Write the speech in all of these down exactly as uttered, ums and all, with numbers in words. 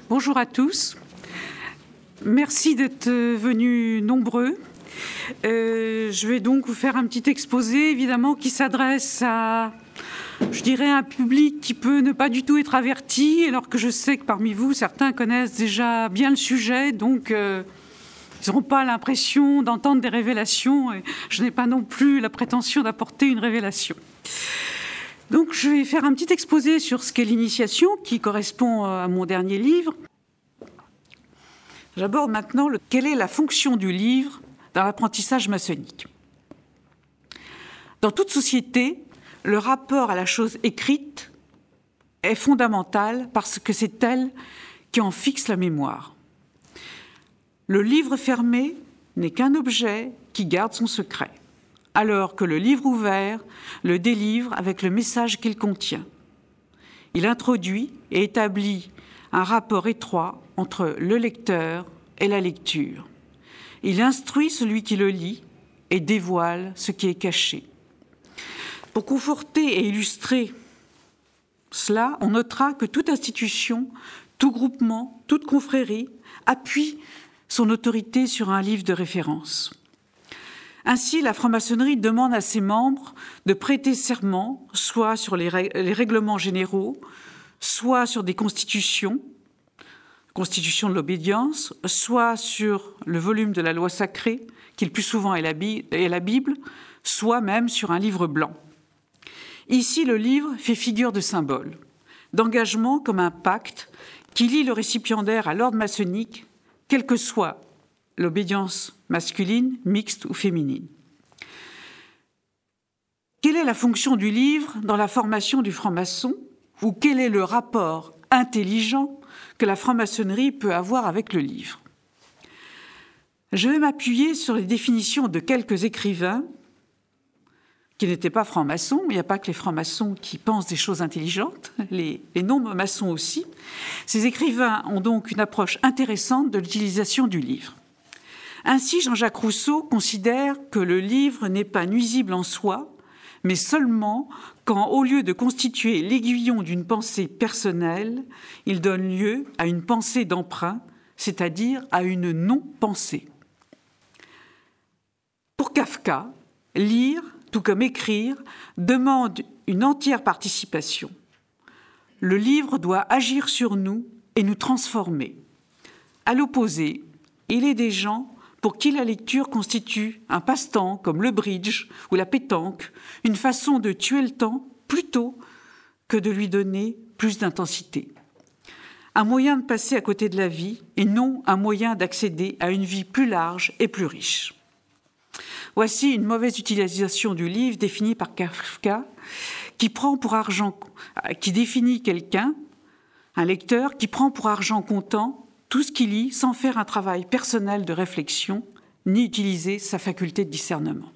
Bonjour à tous. Merci d'être venus nombreux. Euh, je vais donc vous faire un petit exposé, évidemment, qui s'adresse à, je dirais, un public qui peut ne pas du tout être averti, alors que je sais que parmi vous, certains connaissent déjà bien le sujet, donc euh, ils n'auront pas l'impression d'entendre des révélations, et je n'ai pas non plus la prétention d'apporter une révélation. Donc je vais faire un petit exposé sur ce qu'est l'initiation, qui correspond à mon dernier livre. J'aborde maintenant le, quelle est la fonction du livre dans l'apprentissage maçonnique. Dans toute société, le rapport à la chose écrite est fondamental parce que c'est elle qui en fixe la mémoire. Le livre fermé n'est qu'un objet qui garde son secret, alors que le livre ouvert le délivre avec le message qu'il contient. Il introduit et établit un rapport étroit entre le lecteur et la lecture. Il instruit celui qui le lit et dévoile ce qui est caché. Pour conforter et illustrer cela, on notera que toute institution, tout groupement, toute confrérie appuie son autorité sur un livre de référence. Ainsi, la franc-maçonnerie demande à ses membres de prêter serment, soit sur les règlements généraux, soit sur des constitutions, constitution de l'obédience, soit sur le volume de la loi sacrée, qui le plus souvent est la Bible, soit même sur un livre blanc. Ici, le livre fait figure de symbole, d'engagement comme un pacte qui lie le récipiendaire à l'ordre maçonnique, quelle que soit l'obédience masculine, mixte ou féminine. Quelle est la fonction du livre dans la formation du franc-maçon, ou quel est le rapport intelligent que la franc-maçonnerie peut avoir avec le livre? Je vais m'appuyer sur les définitions de quelques écrivains qui n'étaient pas francs-maçons, mais il n'y a pas que les francs-maçons qui pensent des choses intelligentes, les, les non-maçons aussi. Ces écrivains ont donc une approche intéressante de l'utilisation du livre. Ainsi, Jean-Jacques Rousseau considère que le livre n'est pas nuisible en soi, mais seulement quand, au lieu de constituer l'aiguillon d'une pensée personnelle, il donne lieu à une pensée d'emprunt, c'est-à-dire à une non-pensée. Pour Kafka, lire, tout comme écrire, demande une entière participation. Le livre doit agir sur nous et nous transformer. À l'opposé, il est des gens pour qui la lecture constitue un passe-temps comme le bridge ou la pétanque, une façon de tuer le temps plutôt que de lui donner plus d'intensité. Un moyen de passer à côté de la vie et non un moyen d'accéder à une vie plus large et plus riche. Voici une mauvaise utilisation du livre définie par Kafka qui prend pour argent, qui définit quelqu'un, un lecteur, qui prend pour argent comptant tout ce qu'il lit sans faire un travail personnel de réflexion, ni utiliser sa faculté de discernement.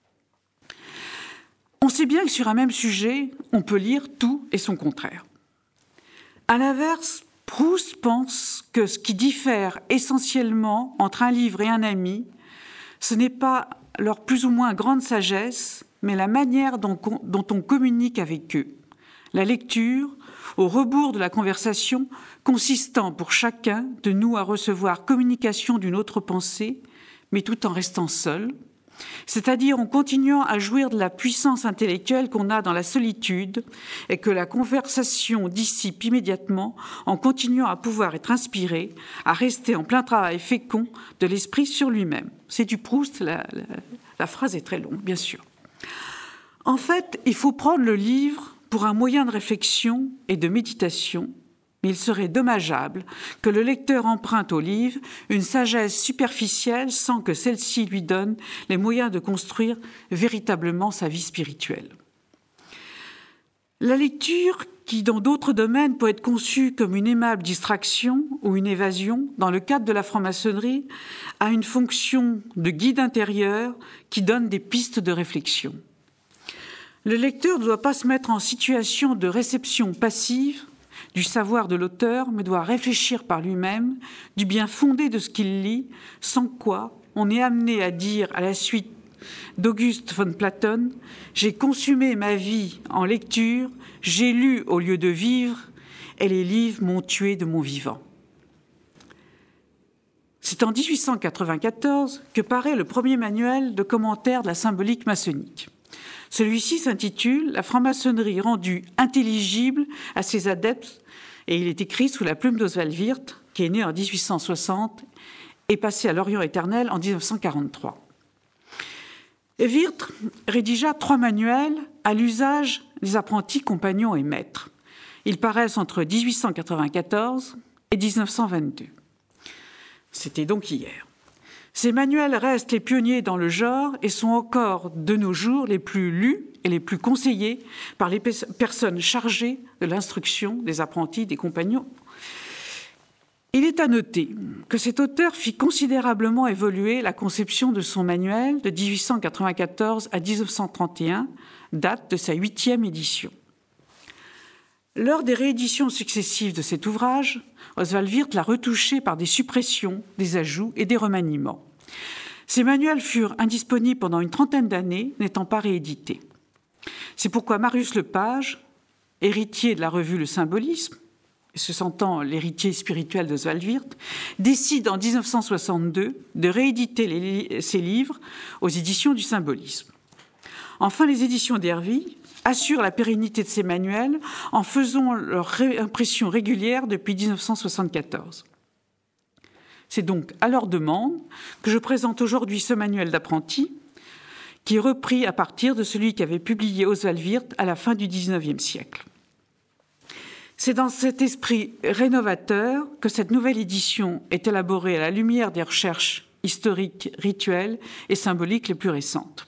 On sait bien que sur un même sujet, on peut lire tout et son contraire. À l'inverse, Proust pense que ce qui diffère essentiellement entre un livre et un ami, ce n'est pas leur plus ou moins grande sagesse, mais la manière dont, dont on communique avec eux. La lecture, au rebours de la conversation, consistant pour chacun de nous à recevoir communication d'une autre pensée, mais tout en restant seul, c'est-à-dire en continuant à jouir de la puissance intellectuelle qu'on a dans la solitude et que la conversation dissipe immédiatement en continuant à pouvoir être inspiré, à rester en plein travail fécond de l'esprit sur lui-même. C'est du Proust, la, la, la phrase est très longue, bien sûr. En fait, il faut prendre le livre pour un moyen de réflexion et de méditation, mais il serait dommageable que le lecteur emprunte au livre une sagesse superficielle sans que celle-ci lui donne les moyens de construire véritablement sa vie spirituelle. La lecture, qui dans d'autres domaines peut être conçue comme une aimable distraction ou une évasion, dans le cadre de la franc-maçonnerie, a une fonction de guide intérieur qui donne des pistes de réflexion. Le lecteur ne doit pas se mettre en situation de réception passive du savoir de l'auteur, mais doit réfléchir par lui-même du bien fondé de ce qu'il lit, sans quoi on est amené à dire à la suite d'Auguste von Platon « J'ai consumé ma vie en lecture, j'ai lu au lieu de vivre, et les livres m'ont tué de mon vivant ». C'est en dix-huit cent quatre-vingt-quatorze que paraît le premier manuel de commentaire de la symbolique maçonnique. Celui-ci s'intitule « La franc-maçonnerie rendue intelligible à ses adeptes » et il est écrit sous la plume d'Oswald Wirth, qui est né en dix-huit cent soixante et passé à l'Orient éternel en dix-neuf cent quarante-trois. Wirth rédigea trois manuels à l'usage des apprentis, compagnons et maîtres. Ils paraissent entre dix-huit cent quatre-vingt-quatorze et dix-neuf cent vingt-deux. C'était donc hier. Ces manuels restent les pionniers dans le genre et sont encore de nos jours les plus lus et les plus conseillés par les personnes chargées de l'instruction des apprentis, des compagnons. Il est à noter que cet auteur fit considérablement évoluer la conception de son manuel de dix-huit cent quatre-vingt-quatorze à dix-neuf cent trente et un, date de sa huitième édition. Lors des rééditions successives de cet ouvrage, Oswald Wirth l'a retouché par des suppressions, des ajouts et des remaniements. Ces manuels furent indisponibles pendant une trentaine d'années, n'étant pas réédités. C'est pourquoi Marius Lepage, héritier de la revue Le Symbolisme, et se sentant l'héritier spirituel d'Oswald Wirth, décide en dix-neuf cent soixante-deux de rééditer les, ses livres aux éditions du Symbolisme. Enfin, les éditions d'Hervy assurent la pérennité de ces manuels en faisant leur réimpression régulière depuis dix-neuf cent soixante-quatorze. C'est donc à leur demande que je présente aujourd'hui ce manuel d'apprenti, qui est repris à partir de celui qu'avait publié Oswald Wirth à la fin du dix-neuvième siècle. C'est dans cet esprit rénovateur que cette nouvelle édition est élaborée à la lumière des recherches historiques, rituelles et symboliques les plus récentes.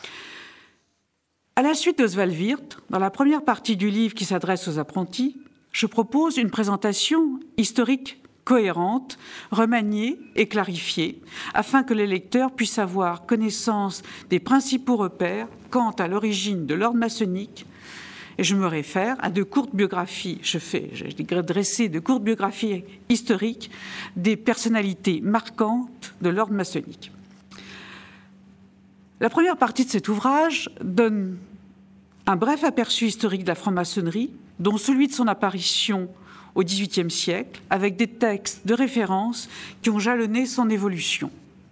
À la suite d'Oswald Wirth, dans la première partie du livre qui s'adresse aux apprentis, je propose une présentation historique cohérente, remaniée et clarifiée, afin que les lecteurs puissent avoir connaissance des principaux repères quant à l'origine de l'ordre maçonnique. Et je me réfère à de courtes biographies, je fais, j'ai dressé de courtes biographies historiques des personnalités marquantes de l'ordre maçonnique. La première partie de cet ouvrage donne un bref aperçu historique de la franc-maçonnerie, dont celui de son apparition au dix-huitième siècle, avec des textes de référence qui ont jalonné son évolution.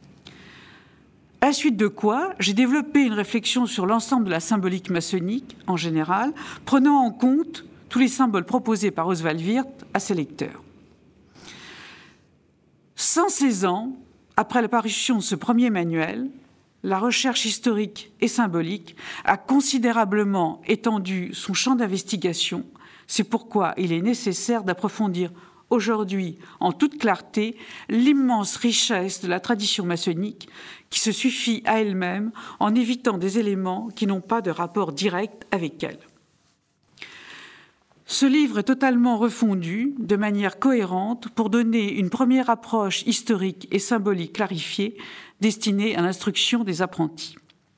À la suite de quoi, j'ai développé une réflexion sur l'ensemble de la symbolique maçonnique en général, prenant en compte tous les symboles proposés par Oswald Wirth à ses lecteurs. cent seize ans après l'apparition de ce premier manuel, la recherche historique et symbolique a considérablement étendu son champ d'investigation. C'est pourquoi il est nécessaire d'approfondir aujourd'hui, en toute clarté, l'immense richesse de la tradition maçonnique qui se suffit à elle-même en évitant des éléments qui n'ont pas de rapport direct avec elle. Ce livre est totalement refondu de manière cohérente pour donner une première approche historique et symbolique clarifiée destinée à l'instruction des apprentis.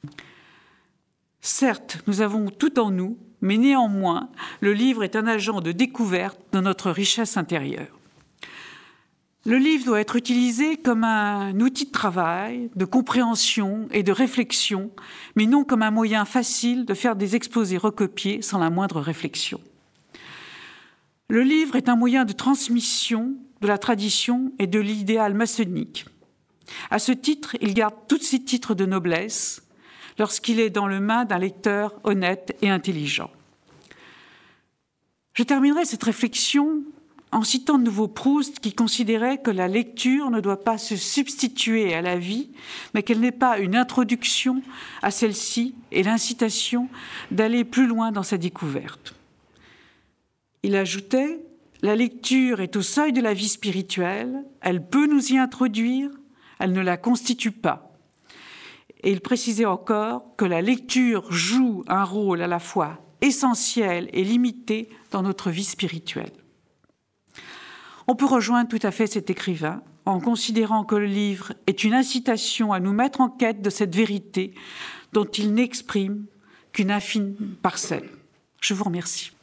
Certes, nous avons tout en nous, mais néanmoins, le livre est un agent de découverte de notre richesse intérieure. Le livre doit être utilisé comme un outil de travail, de compréhension et de réflexion, mais non comme un moyen facile de faire des exposés recopiés sans la moindre réflexion. Le livre est un moyen de transmission de la tradition et de l'idéal maçonnique. À ce titre, il garde tous ses titres de noblesse lorsqu'il est dans les mains d'un lecteur honnête et intelligent. Je terminerai cette réflexion en citant de nouveau Proust, qui considérait que la lecture ne doit pas se substituer à la vie, mais qu'elle n'est pas une introduction à celle-ci et l'incitation d'aller plus loin dans sa découverte. Il ajoutait « La lecture est au seuil de la vie spirituelle, elle peut nous y introduire, elle ne la constitue pas. » Et il précisait encore que la lecture joue un rôle à la fois essentiel et limité dans notre vie spirituelle. On peut rejoindre tout à fait cet écrivain en considérant que le livre est une incitation à nous mettre en quête de cette vérité dont il n'exprime qu'une infime parcelle. Je vous remercie.